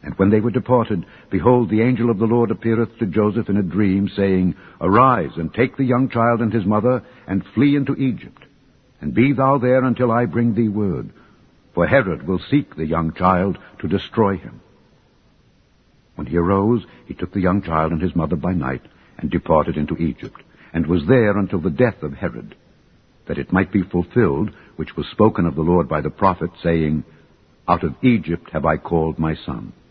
And when they were departed, behold, the angel of the Lord appeareth to Joseph in a dream, saying, Arise, and take the young child and his mother, and flee into Egypt. And be thou there until I bring thee word. For Herod will seek the young child to destroy him. When he arose, he took the young child and his mother by night, and departed into Egypt, and was there until the death of Herod, that it might be fulfilled, which was spoken of the Lord by the prophet, saying, Out of Egypt have I called my son.